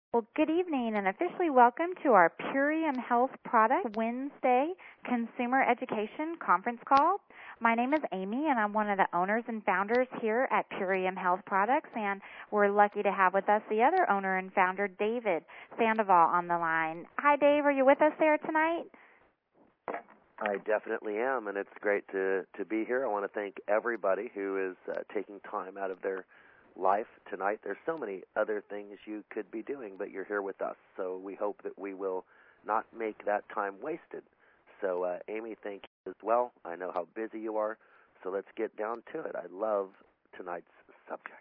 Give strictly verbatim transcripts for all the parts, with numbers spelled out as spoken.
Well, good evening and officially welcome to our Purium Health Product Wednesday Consumer Education Conference Call. My name is Amy and I'm one of the owners and founders here at Purium Health Products, and we're lucky to have with us the other owner and founder, David Sandoval, on the line. Hi, Dave. Are you with us there tonight? I definitely am, and it's great to, to be here. I want to thank everybody who is uh, taking time out of their life tonight. There's so many other things you could be doing, but you're here with us, so we hope that we will not make that time wasted. So, uh, Amy, thank you as well. I know how busy you are, so let's get down to it. I love tonight's subject.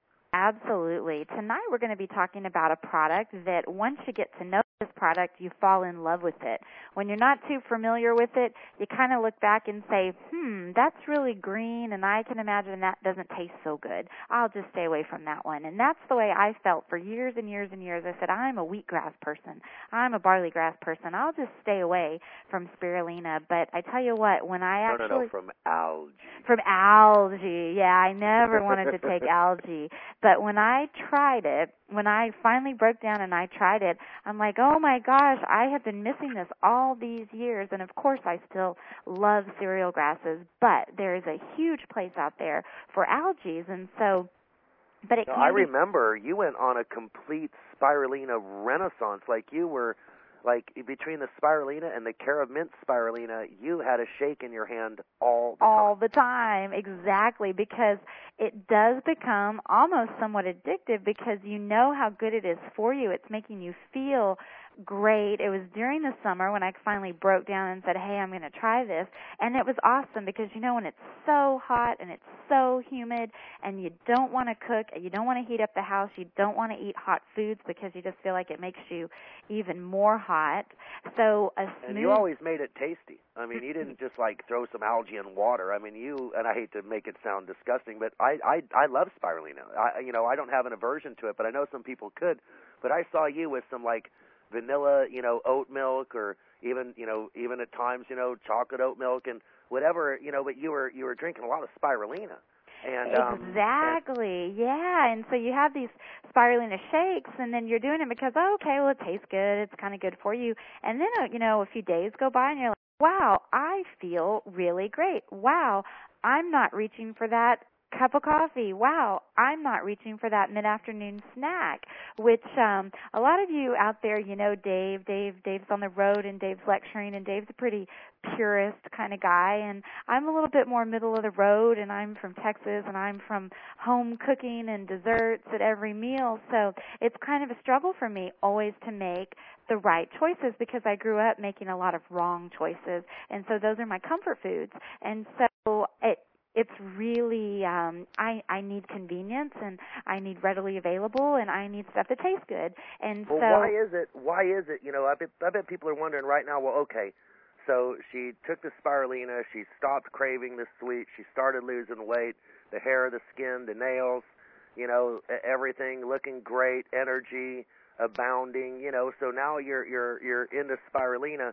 Absolutely. Tonight we're going to be talking about a product that once you get to know this product, you fall in love with it. When you're not too familiar with it, you kind of look back and say, hmm, that's really green, and I can imagine that doesn't taste so good. I'll just stay away from that one. And that's the way I felt for years and years and years. I said, I'm a wheatgrass person. I'm a barley grass person. I'll just stay away from spirulina. But I tell you what, when I no, actually... No, no, from algae. From algae. Yeah, I never wanted to take algae. But when I tried it, when I finally broke down and I tried it, I'm like, oh my gosh, I have been missing this all these years. And of course, I still love cereal grasses, but there is a huge place out there for algae. And so, but it no, can I be... remember you went on a complete spirulina renaissance. Like you were, like between the spirulina and the Cara Mint spirulina, you had a shake in your hand all the all time. the time, exactly, because it does become almost somewhat addictive because you know how good it is for you. It's making you feel great. It was during the summer when I finally broke down and said, hey, I'm going to try this, and it was awesome because, you know, when it's so hot and it's so humid and you don't want to cook, you don't want to heat up the house, you don't want to eat hot foods because you just feel like it makes you even more hot. So a smooth... And you always made it tasty. I mean, you didn't just like throw some algae in water. I mean, you, and I hate to make it sound disgusting, but I I I love spirulina. I you know, I don't have an aversion to it, but I know some people could. But I saw you with some like vanilla, you know, oat milk, or even, you know, even at times, you know, chocolate oat milk and whatever, you know, but you were you were drinking a lot of spirulina. And, um, exactly, and, yeah. And so you have these spirulina shakes, and then you're doing it because, oh, okay, well, it tastes good. It's kind of good for you. And then, uh, you know, a few days go by, and you're like, wow, I feel really great. Wow, I'm not reaching for that cup of coffee. Wow, I'm not reaching for that mid-afternoon snack, which um, a lot of you out there, you know, Dave, Dave, Dave's on the road, and Dave's lecturing, and Dave's a pretty purist kind of guy, and I'm a little bit more middle of the road, and I'm from Texas, and I'm from home cooking and desserts at every meal, so it's kind of a struggle for me always to make the right choices because I grew up making a lot of wrong choices, and so those are my comfort foods, and so it It's really, um, I, I need convenience, and I need readily available, and I need stuff that tastes good. And well, so, why is it? Why is it? You know, I bet, I bet people are wondering right now. Well, okay, so she took the spirulina, she stopped craving the sweet, she started losing weight, the hair, the skin, the nails, you know, everything looking great, energy abounding. You know, so now you're you're you're into spirulina.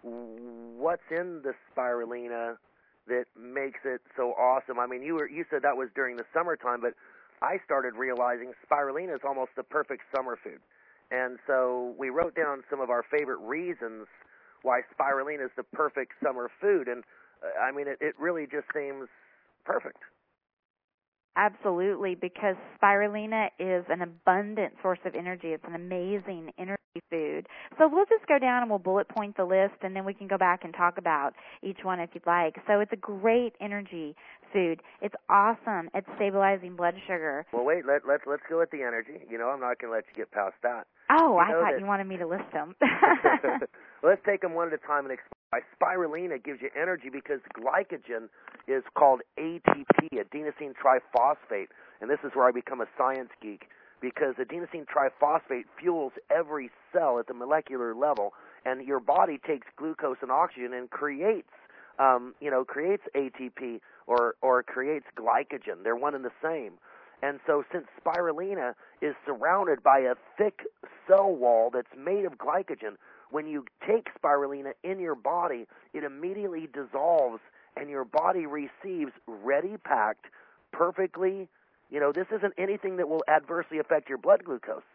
What's in the spirulina that makes it so awesome? I mean, you were you said that was during the summertime, but I started realizing spirulina is almost the perfect summer food. And so we wrote down some of our favorite reasons why spirulina is the perfect summer food. And, uh, I mean, it, it really just seems perfect. absolutely, because spirulina is an abundant source of energy. It's an amazing energy food. So we'll just go down and we'll bullet point the list, and then we can go back and talk about each one if you'd like. So it's a great energy food. It's awesome at stabilizing blood sugar. Well, wait, let, let's, let's go with the energy. You know, I'm not going to let you get past that. Oh, you I know thought that... you wanted me to list them. Let's take them one at a time and explain. Spirulina gives you energy because glycogen is called A T P, adenosine triphosphate, and this is where I become a science geek, because adenosine triphosphate fuels every cell at the molecular level, and your body takes glucose and oxygen and creates, um, you know, creates A T P or or creates glycogen. They're one and the same. And so since spirulina is surrounded by a thick cell wall that's made of glycogen, when you take spirulina in your body, it immediately dissolves and your body receives ready-packed, perfectly, you know, this isn't anything that will adversely affect your blood glucose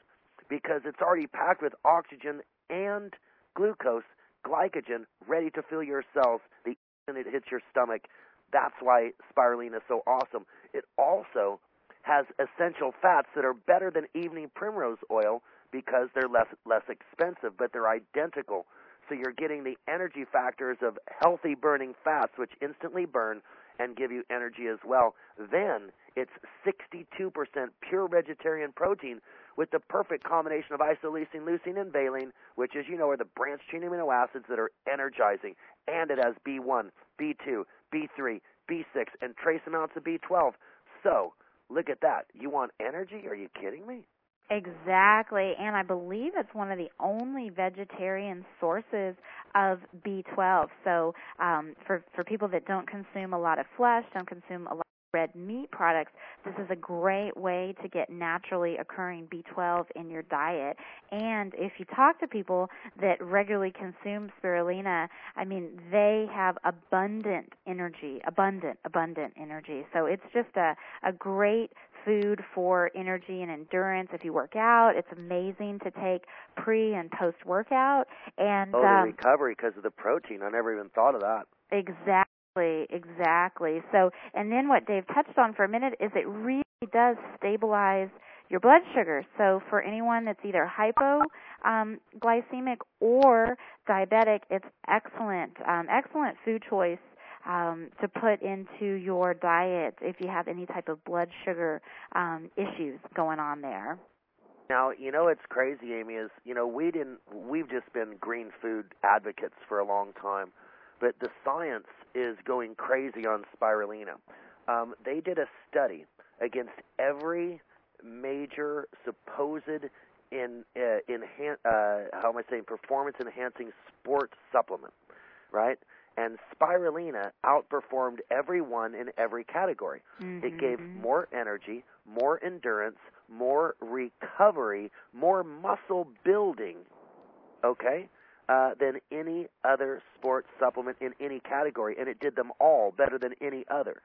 because it's already packed with oxygen and glucose, glycogen, ready to fill your cells the instant it hits your stomach. That's why spirulina is so awesome. It also has essential fats that are better than evening primrose oil because they're less less expensive, but they're identical. So you're getting the energy factors of healthy burning fats, which instantly burn and give you energy as well. Then it's sixty-two percent pure vegetarian protein with the perfect combination of isoleucine, leucine, and valine, which, as you know, are the branched-chain amino acids that are energizing. And it has B one, B two, B three, B six, and trace amounts of B twelve. So look at that. You want energy? Are you kidding me? Exactly, and I believe it's one of the only vegetarian sources of B twelve. So um, for, for people that don't consume a lot of flesh, don't consume a lot of red meat products, this is a great way to get naturally occurring B twelve in your diet. And if you talk to people that regularly consume spirulina, I mean, they have abundant energy, abundant, abundant energy. So it's just a, a great food for energy and endurance. If you work out, it's amazing to take pre and post workout. And oh, the um, recovery because of the protein. I never even thought of that. Exactly, exactly. So, and then what Dave touched on for a minute is it really does stabilize your blood sugar. So for anyone that's either hypoglycemic or diabetic, it's excellent, um, excellent food choice Um, to put into your diet if you have any type of blood sugar um, issues going on there. Now, you know what's crazy, Amy, is, you know, we didn't, we've just been green food advocates for a long time, but the science is going crazy on spirulina. Um, they did a study against every major supposed in, uh, enhan- uh, how am I saying, performance-enhancing sport supplement, right? And spirulina outperformed everyone in every category. Mm-hmm. It gave more energy, more endurance, more recovery, more muscle building, okay, uh, than any other sports supplement in any category. And it did them all better than any other.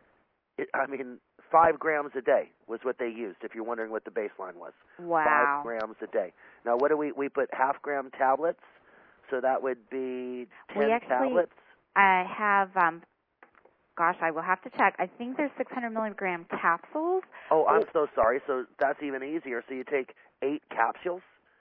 It, I mean, five grams a day was what they used, if you're wondering what the baseline was. Wow. Five grams a day. Now, what do we, we put half-gram tablets, so that would be ten we actually, tablets. I have, um, gosh, I will have to check. I think there's six hundred milligram capsules. Oh, I'm so sorry. So that's even easier. So you take eight capsules,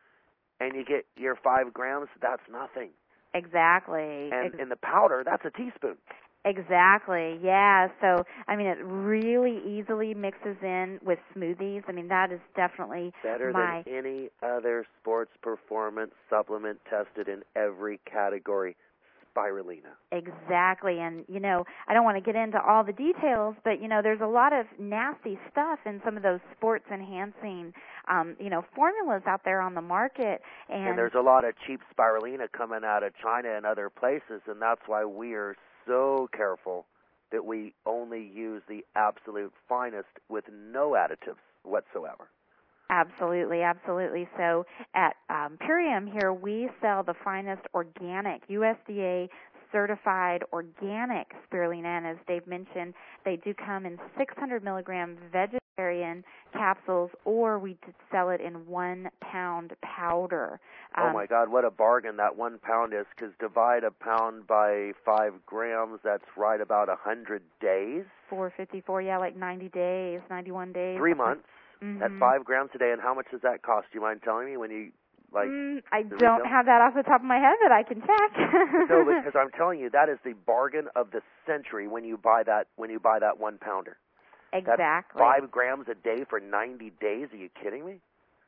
and you get your five grams. That's nothing. Exactly. And in the powder, that's a teaspoon. Exactly, yeah. So, I mean, it really easily mixes in with smoothies. I mean, that is definitely better my... than any other sports performance supplement tested in every category. Spirulina. Exactly, and, you know, I don't want to get into all the details, but, you know, there's a lot of nasty stuff in some of those sports-enhancing, um, you know, formulas out there on the market. And, and there's a lot of cheap spirulina coming out of China and other places, and that's why we are so careful that we only use the absolute finest with no additives whatsoever. Absolutely, absolutely. So at um, Purium here, we sell the finest organic, U S D A certified organic spirulina. And as Dave mentioned, they do come in six hundred milligram vegetarian capsules, or we sell it in one pound powder. Um, oh my God, what a bargain that one pound is, because divide a pound by five grams, that's right about a hundred days. four fifty-four, yeah, like ninety days, ninety-one days. Three months. Mm-hmm. At five grams a day, and how much does that cost? Do you mind telling me when you, like... Mm, I don't retail? have that off the top of my head, but I can check. No, because I'm telling you, that is the bargain of the century when you buy that when you buy that one pounder. Exactly. That's five grams a day for ninety days. Are you kidding me?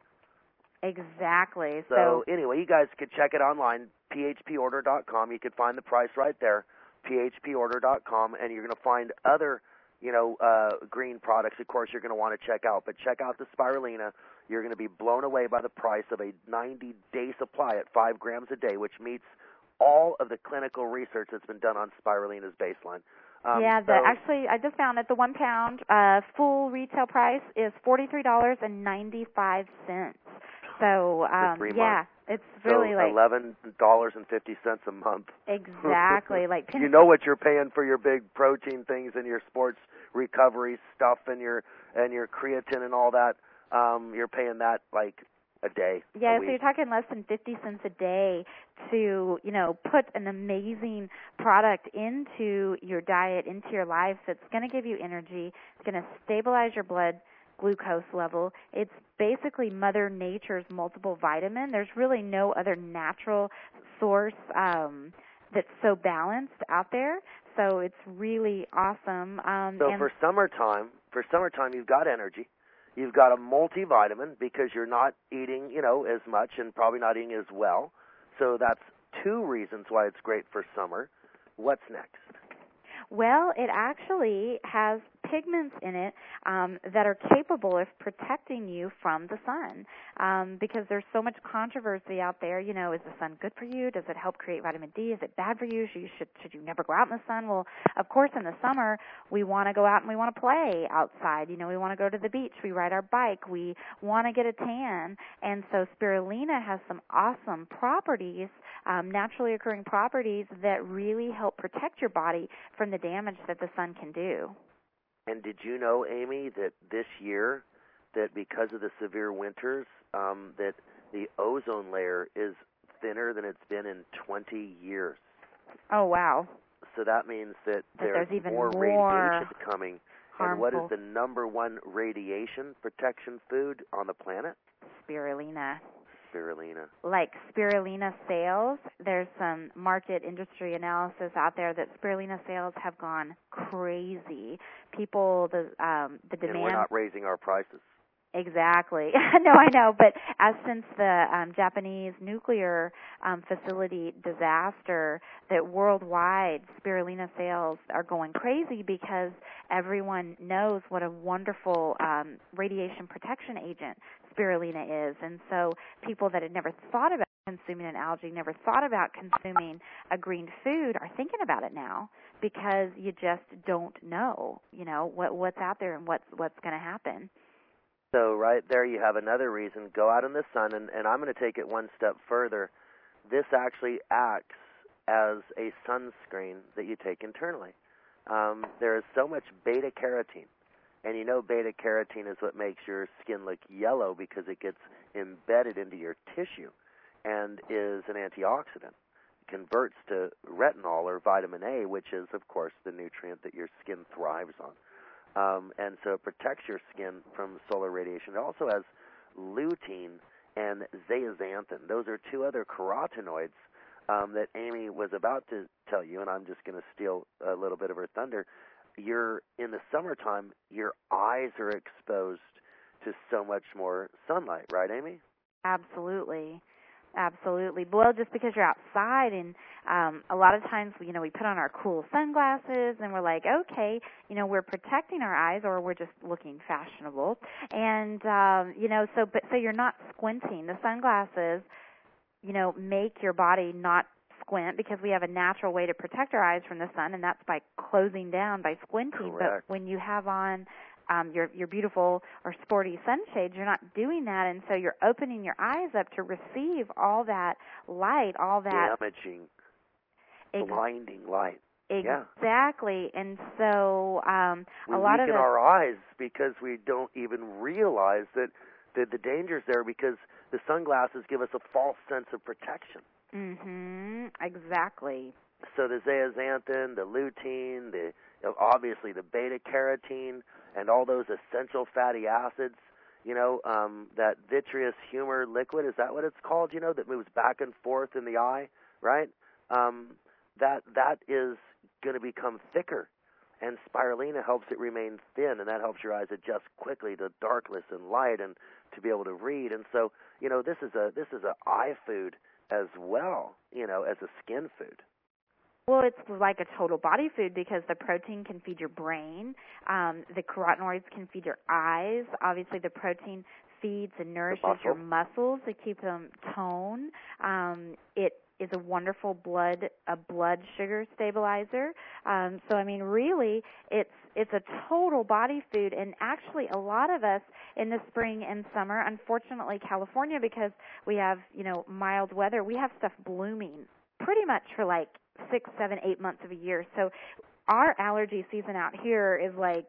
Exactly. So, so anyway, you guys could check it online, p h p order dot com. You could find the price right there, p h p order dot com, and you're going to find other... you know, uh, green products, of course, you're going to want to check out. But check out the spirulina. You're going to be blown away by the price of a ninety-day supply at five grams a day, which meets all of the clinical research that's been done on spirulina's baseline. Um, yeah, the, so, actually, I just found that the one pound uh, full retail price is forty-three dollars and ninety-five cents. So, um, three yeah, months. it's really so like eleven dollars and fifty cents a month. Exactly, like you know what you're paying for your big protein things and your sports recovery stuff and your and your creatine and all that. Um, you're paying that like a day. Yeah, a so week. you're talking less than fifty cents a day to, you know, put an amazing product into your diet, into your life that's going to give you energy. It's going to stabilize your blood glucose level. It's basically Mother Nature's multiple vitamin. There's really no other natural source um, that's so balanced out there. So it's really awesome. Um, so and for summertime, for summertime, you've got energy. You've got a multivitamin because you're not eating, you know, as much and probably not eating as well. So that's two reasons why it's great for summer. What's next? Well, it actually has pigments in it um, that are capable of protecting you from the sun, um, because there's so much controversy out there. You know, is the sun good for you? Does it help create vitamin D? Is it bad for you? Should you, should, should you never go out in the sun? Well, of course, in the summer, we want to go out and we want to play outside. You know, we want to go to the beach. We ride our bike. We want to get a tan. And so spirulina has some awesome properties, um, naturally occurring properties that really help protect your body from the damage that the sun can do. And did you know, Amy, that this year, that because of the severe winters, um, that the ozone layer is thinner than it's been in twenty years? Oh, wow. So that means that, that there's, there's even more, more radiation coming. harmful. And what is the number one radiation protection food on the planet? Spirulina. Spirulina. Like spirulina sales, there's some market industry analysis out there that spirulina sales have gone crazy. People, the um, the demand. And we're not raising our prices. Exactly. No, I know, but as since the um, Japanese nuclear um, facility disaster, that worldwide spirulina sales are going crazy because everyone knows what a wonderful um, radiation protection agent spirulina is. And so people that had never thought about consuming an algae, never thought about consuming a green food are thinking about it now because you just don't know, you know, what what's out there and what's what's going to happen. So right there you have another reason. Go out in the sun, and, and I'm going to take it one step further. This actually acts as a sunscreen that you take internally. Um, there is so much beta-carotene, and you know beta-carotene is what makes your skin look yellow because it gets embedded into your tissue and is an antioxidant. It converts to retinol or vitamin A, which is, of course, the nutrient that your skin thrives on. Um, and so it protects your skin from solar radiation. It also has lutein and zeaxanthin. Those are two other carotenoids um, that Amy was about to tell you, and I'm just going to steal a little bit of her thunder. You're in the summertime, your eyes are exposed to so much more sunlight, right, Amy? Absolutely. Absolutely. Well, just because you're outside, and um, a lot of times, you know, we put on our cool sunglasses, and we're like, okay, you know, we're protecting our eyes, or we're just looking fashionable, and um, you know, so but so you're not squinting. The sunglasses, you know, make your body not squint because we have a natural way to protect our eyes from the sun, and that's by closing down, by squinting. Correct. But when you have on Um, your your beautiful or sporty sunshades, you're not doing that, and so you're opening your eyes up to receive all that light, all that damaging, ex- blinding light. Exactly, yeah. and so um, we a lot of weaken the, our eyes because we don't even realize that, that the danger's there because the sunglasses give us a false sense of protection. Mm-hmm. Exactly. So the zeaxanthin, the lutein, the obviously the beta-carotene, and all those essential fatty acids, you know, um, that vitreous humor liquid, is that what it's called, you know, that moves back and forth in the eye, right? Um, that that is going to become thicker, and spirulina helps it remain thin, and that helps your eyes adjust quickly to darkness and light and to be able to read. And so, you know, this is a this is a eye food as well, you know, as a skin food. Well, it's like a total body food because the protein can feed your brain, um, the carotenoids can feed your eyes. Obviously, the protein feeds and nourishes muscle. your muscles to keep them toned. Um, it is a wonderful blood a blood sugar stabilizer. Um, so, I mean, really, it's it's a total body food. And actually, a lot of us in the spring and summer, unfortunately, California, because we have, you know, mild weather, we have stuff blooming pretty much for like six, seven, eight months of a year. So our allergy season out here is like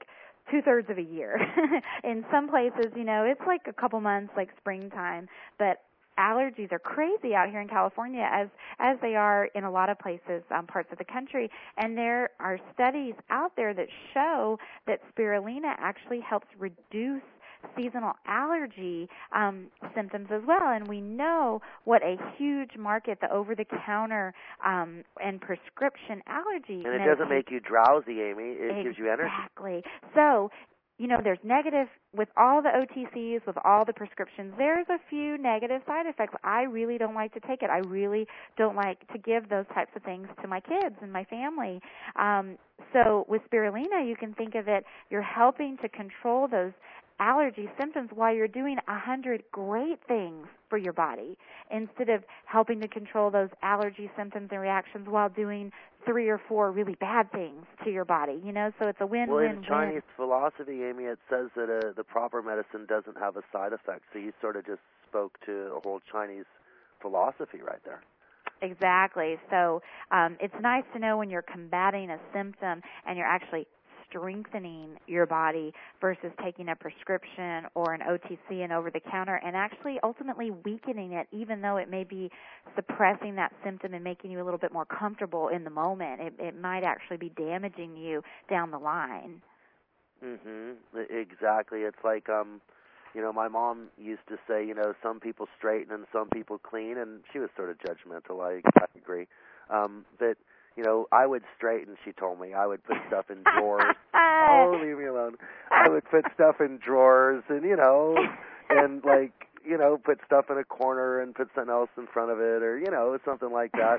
two-thirds of a year. In some places, you know, it's like a couple months, like springtime, but allergies are crazy out here in California, as as they are in a lot of places, um, parts of the country. And there are studies out there that show that spirulina actually helps reduce seasonal allergy um, symptoms as well. And we know what a huge market the over-the-counter um, and prescription allergy And it medication. doesn't make you drowsy, Amy. It exactly. gives you energy. Exactly. So, you know, there's negative with all the O T Cs, with all the prescriptions. There's a few negative side effects. I really don't like to take it. I really don't like to give those types of things to my kids and my family. Um, so with spirulina, you can think of it, you're helping to control those allergy symptoms while you're doing a hundred great things for your body, instead of helping to control those allergy symptoms and reactions while doing three or four really bad things to your body, you know, so it's a win-win-win. Well, in Chinese philosophy, Amy, it says that uh, the proper medicine doesn't have a side effect, so you sort of just spoke to a whole Chinese philosophy right there. Exactly. So um, it's nice to know when you're combating a symptom and you're actually strengthening your body versus taking a prescription or an O T C and over-the-counter and actually ultimately weakening it, even though it may be suppressing that symptom and making you a little bit more comfortable in the moment. It, it might actually be damaging you down the line. Mhm. Exactly. It's like, um, you know, my mom used to say, you know, some people straighten and some people clean, and she was sort of judgmental. I, I agree. Um, but you know, I would straighten, she told me. I would put stuff in drawers. Oh, leave me alone. I would put stuff in drawers and, you know, and, like, you know, put stuff in a corner and put something else in front of it or, you know, something like that.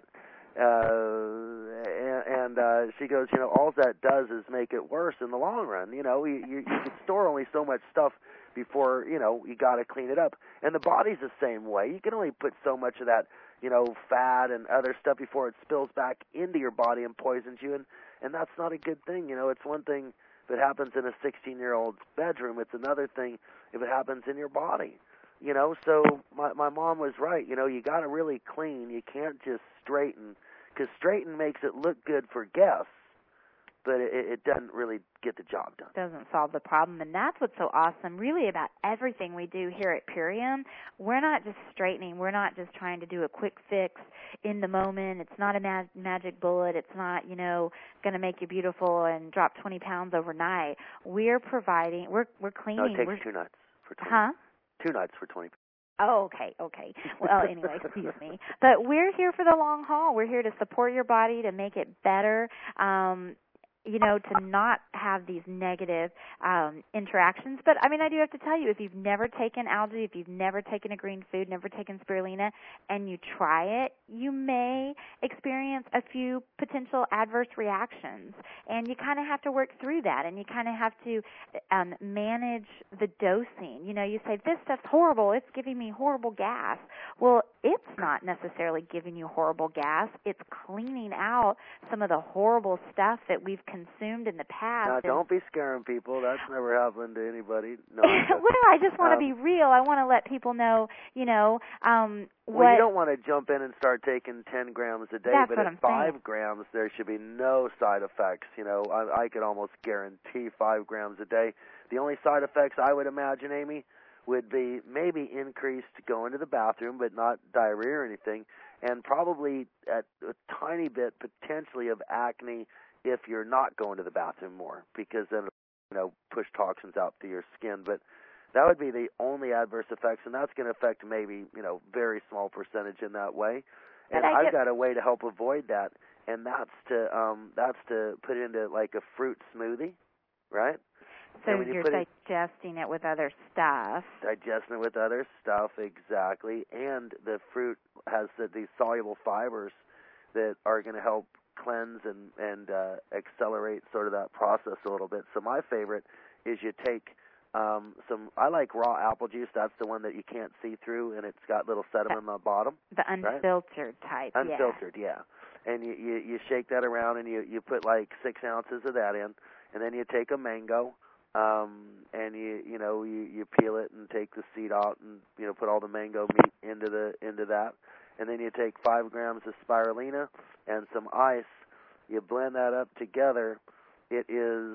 Uh, and and uh, she goes, you know, all that does is make it worse in the long run. You know, you, you, you can store only so much stuff before, you know, you got to clean it up. And the body's the same way. You can only put so much of that, you know, fat and other stuff before it spills back into your body and poisons you, and, and that's not a good thing. You know, it's one thing if it happens in a sixteen-year-old's bedroom. It's another thing if it happens in your body. You know, so my my mom was right. You know, you got to really clean. You can't just straighten, because straighten makes it look good for guests, but it, it doesn't really get the job done. Doesn't solve the problem, and that's what's so awesome really about everything we do here at Purium. We're not just straightening. We're not just trying to do a quick fix in the moment. It's not a ma- magic bullet. It's not, you know, going to make you beautiful and drop twenty pounds overnight. We're providing, we're we're cleaning. No, it takes we're, two nights for twenty. Huh? Two nights for twenty. Oh, okay, okay. Well, anyway, excuse me. But we're here for the long haul. We're here to support your body, to make it better, um, you know, to not have these negative um, interactions. But, I mean, I do have to tell you, if you've never taken algae, if you've never taken a green food, never taken spirulina, and you try it, you may experience a few potential adverse reactions. And you kind of have to work through that, and you kind of have to um, manage the dosing. You know, you say, this stuff's horrible. It's giving me horrible gas. Well, it's not necessarily giving you horrible gas. It's cleaning out some of the horrible stuff that we've consumed in the past. Now, don't be scaring people. That's never happened to anybody. No. Well, I just want to um, be real. I want to let people know, you know, um, well, what... you don't want to jump in and start taking ten grams a day, That's but what at I'm five saying. grams, there should be no side effects. You know, I, I could almost guarantee five grams a day. The only side effects I would imagine, Amy, would be maybe increased going to the bathroom, but not diarrhea or anything, and probably at a tiny bit potentially of acne if you're not going to the bathroom more, because then, you know, push toxins out through your skin. But that would be the only adverse effects, and that's going to affect maybe, you know, very small percentage in that way. And I I've get... got a way to help avoid that, and that's to um, that's to put it into like a fruit smoothie, right? So and when you you're put it, digesting it with other stuff. digesting it with other stuff, exactly. And the fruit has the, these soluble fibers that are going to help cleanse and, and uh, accelerate sort of that process a little bit. So my favorite is you take um, some, I like raw apple juice. That's the one that you can't see through, and it's got little sediment on the bottom. The unfiltered right? type, Unfiltered, yeah. yeah. And you, you, you shake that around, and you, you put like six ounces of that in, and then you take a mango, um, and you you know you, you peel it and take the seed out, and you know put all the mango meat into the into that, and then you take five grams of spirulina and some ice. You blend that up together. It is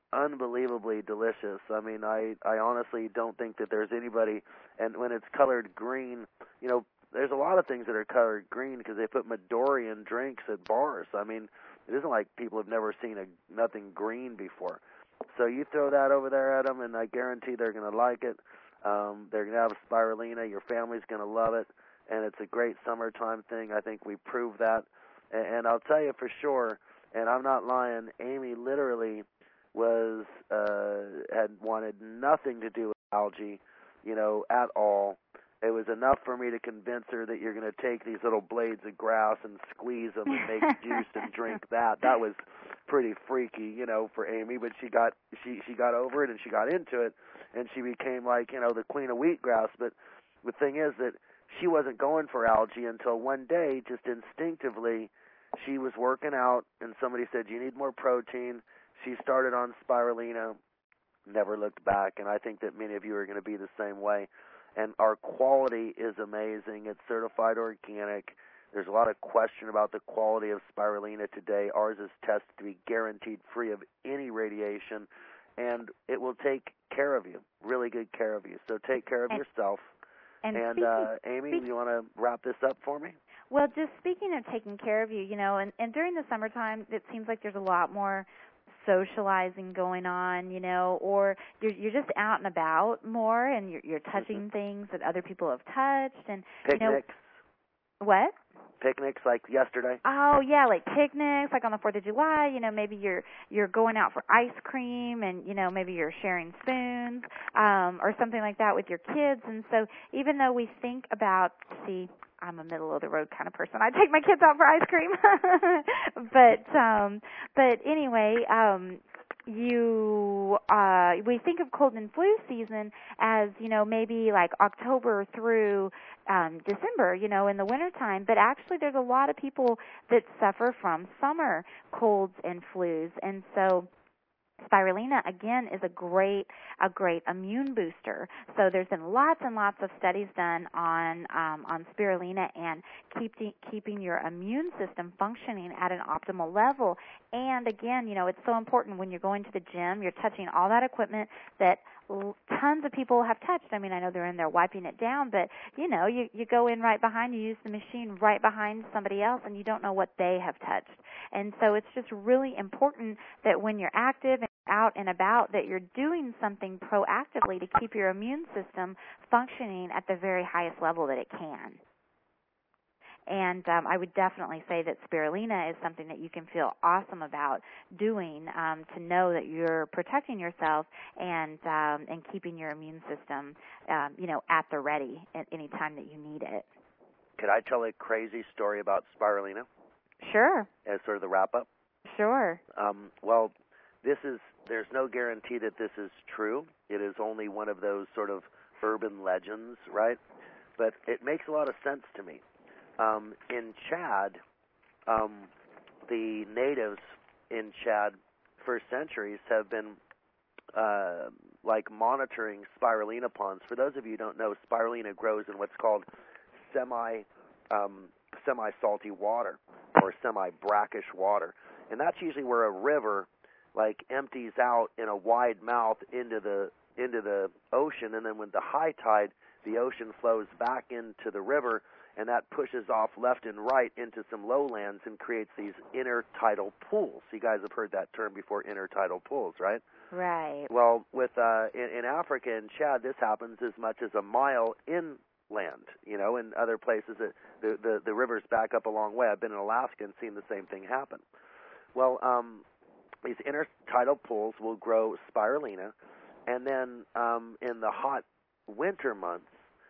unbelievably delicious. I mean, I I honestly don't think that there's anybody, and when it's colored green, you know, there's a lot of things that are colored green because they put Midori in drinks at bars. I mean, it isn't like people have never seen a nothing green before. So you throw that over there at them, and I guarantee they're going to like it. Um, they're going to have spirulina. Your family's going to love it, and it's a great summertime thing. I think we proved that. And, and I'll tell you for sure, and I'm not lying, Amy literally was uh, had wanted nothing to do with algae, you know, at all. It was enough for me to convince her that you're going to take these little blades of grass and squeeze them and make juice and drink that. That was pretty freaky, you know, for Amy, but she got she she got over it and she got into it, and she became like, you know, the queen of wheatgrass. But the thing is that she wasn't going for algae until one day, just instinctively, she was working out and somebody said, you need more protein. She started on spirulina, never looked back, and I think that many of you are going to be the same way. And our quality is amazing. It's certified organic. There's a lot of question about the quality of spirulina today. Ours is tested to be guaranteed free of any radiation, and it will take care of you, really good care of you. So take care of and, yourself. And, and speaking, uh, Amy, speak, you want to wrap this up for me? Well, just speaking of taking care of you, you know, and, and during the summertime, it seems like there's a lot more socializing going on, you know, or you're you're just out and about more, and you're you're touching mm-hmm. things that other people have touched, and picnics. You know, what? Picnics like yesterday. Oh yeah, like picnics, like on the Fourth of July. You know, maybe you're you're going out for ice cream, and you know maybe you're sharing spoons, um, or something like that with your kids. And so even though we think about, see, I'm a middle of the road kind of person. I take my kids out for ice cream, but um, but anyway, um, you uh, we think of cold and flu season as, you know, maybe like October through um, December, you know, in the wintertime. But actually, there's a lot of people that suffer from summer colds and flus, and so spirulina, again, is a great a great immune booster. So there's been lots and lots of studies done on um, on spirulina and keeping keeping your immune system functioning at an optimal level. And again, you know, it's so important when you're going to the gym, you're touching all that equipment that tons of people have touched. I mean, I know they're in there wiping it down, but, you know, you, you go in right behind, you use the machine right behind somebody else, and you don't know what they have touched. And so it's just really important that when you're active and out and about, that you're doing something proactively to keep your immune system functioning at the very highest level that it can. And um, I would definitely say that spirulina is something that you can feel awesome about doing, um, to know that you're protecting yourself and um, and keeping your immune system, um, you know, at the ready at any time that you need it. Could I tell a crazy story about spirulina? Sure. As sort of the wrap-up? Sure. Um, well, this is, there's no guarantee that this is true. It is only one of those sort of urban legends, right? But it makes a lot of sense to me. Um, in Chad, um, the natives in Chad for centuries have been uh, like monitoring spirulina ponds. For those of you who don't know, spirulina grows in what's called semi um, semi-salty water or semi-brackish water, and that's usually where a river like empties out in a wide mouth into the into the ocean, and then when the high tide, the ocean flows back into the river, and that pushes off left and right into some lowlands and creates these intertidal pools. You guys have heard that term before, intertidal pools, right? Right. Well, with uh, in, in Africa and Chad, this happens as much as a mile inland. You know, in other places, it, the, the the rivers back up a long way. I've been in Alaska and seen the same thing happen. Well, um, these intertidal pools will grow spirulina, and then um, in the hot winter months,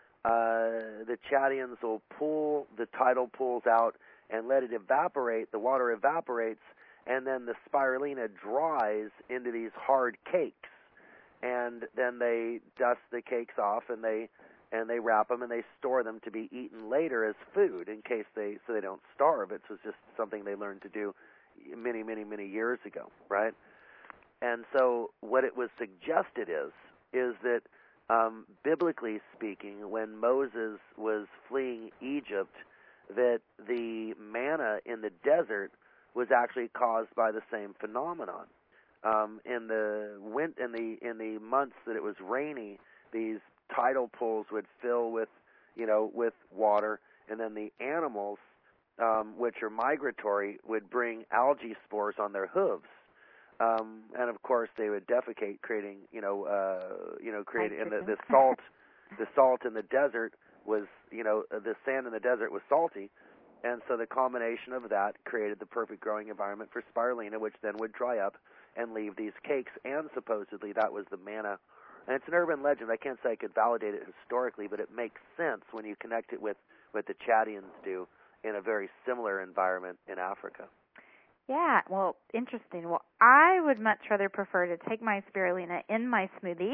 Uh, the Chadians will pull the tidal pools out and let it evaporate. The water evaporates, and then the spirulina dries into these hard cakes. And then they dust the cakes off, and they and they wrap them, and they store them to be eaten later as food in case they so they don't starve. It was just something they learned to do many, many, many years ago, right? And so what it was suggested is is that Um, biblically speaking, when Moses was fleeing Egypt, that the manna in the desert was actually caused by the same phenomenon. Um, in the win- in the in the months that it was rainy, these tidal pools would fill with, you know, with water, and then the animals, um, which are migratory, would bring algae spores on their hooves. Um, and of course, they would defecate, creating, you know, uh, you know, creating and the, the salt, the salt in the desert was, you know, the sand in the desert was salty, and so the combination of that created the perfect growing environment for spirulina, which then would dry up and leave these cakes. And supposedly that was the manna. And it's an urban legend. I can't say I could validate it historically, but it makes sense when you connect it with what the Chadians do in a very similar environment in Africa. Yeah, well, interesting. Well, I would much rather prefer to take my spirulina in my smoothie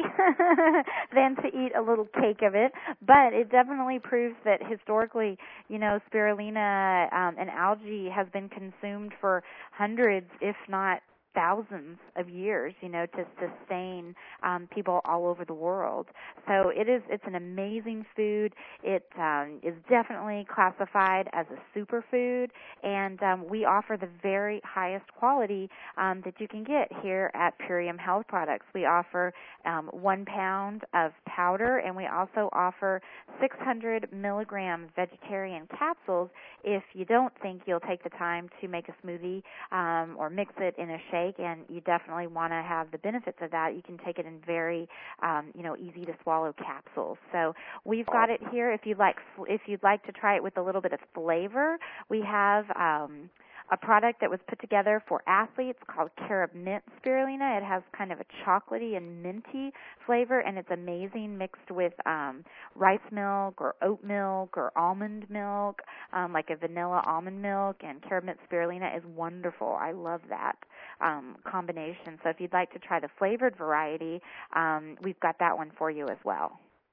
than to eat a little cake of it. But it definitely proves that historically, you know, spirulina um, and algae has been consumed for hundreds, if not thousands of years, you know, to sustain um, people all over the world. So it is, it's an amazing food. It um, is definitely classified as a superfood, and um, we offer the very highest quality um, that you can get here at Purium Health Products. We offer um, one pound of powder, and we also offer six hundred milligram vegetarian capsules if you don't think you'll take the time to make a smoothie um, or mix it in a shake. And you definitely want to have the benefits of that. You can take it in very, um, you know, easy to swallow capsules. So we've got it here. If you'd like, if you'd like to try it with a little bit of flavor, we have um, a product that was put together for athletes called Carob Mint Spirulina. It has kind of a chocolatey and minty flavor, and it's amazing mixed with um, rice milk or oat milk or almond milk, um, like a vanilla almond milk. And Carob Mint Spirulina is wonderful. I love that um, combination. So if you'd like to try the flavored variety, um, we've got that one for you as well.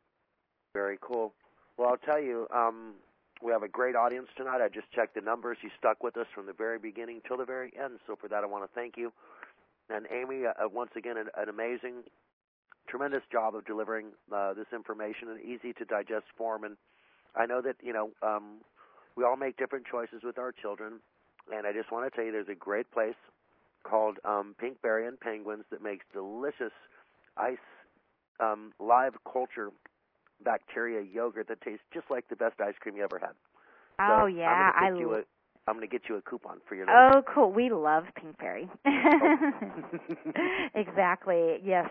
Very cool. Well, I'll tell you, um, we have a great audience tonight. I just checked the numbers. You stuck with us from the very beginning till the very end. So for that, I want to thank you. And Amy, uh, once again, an, an amazing, tremendous job of delivering uh, this information in easy-to-digest form. And I know that, you know, um, we all make different choices with our children. And I just want to tell you there's a great place called um, Pinkberry and Penguins that makes delicious ice, um, live culture bacteria yogurt that tastes just like the best ice cream you ever had. Oh, so yeah. I'm I going lo- to I'm going to get you a coupon for your Oh, name. cool. We love Pinkberry. Exactly. Yes.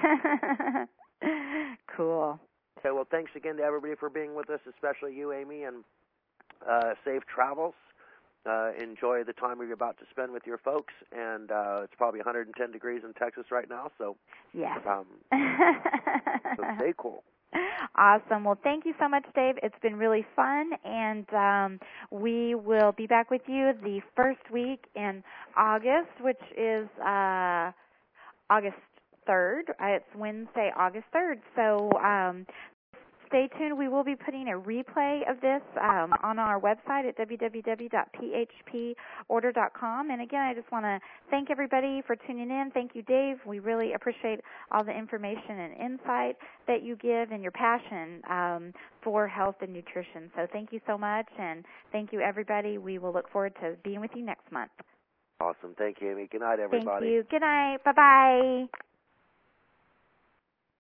Cool. Okay, well, thanks again to everybody for being with us, especially you, Amy, and uh, safe travels. Uh, enjoy the time you're about to spend with your folks, and uh, it's probably one hundred ten degrees in Texas right now, so yes. Um, so stay cool. Awesome. Well, thank you so much, Dave. It's been really fun, and um, we will be back with you the first week in August, which is uh, August third. Uh, it's Wednesday, August third. So um, stay tuned. We will be putting a replay of this um, on our website at w w w dot p h p order dot com. And again, I just want to thank everybody for tuning in. Thank you, Dave. We really appreciate all the information and insight that you give and your passion um, for health and nutrition. So thank you so much, and thank you, everybody. We will look forward to being with you next month. Awesome. Thank you, Amy. Good night, everybody. Thank you. Good night. Bye-bye.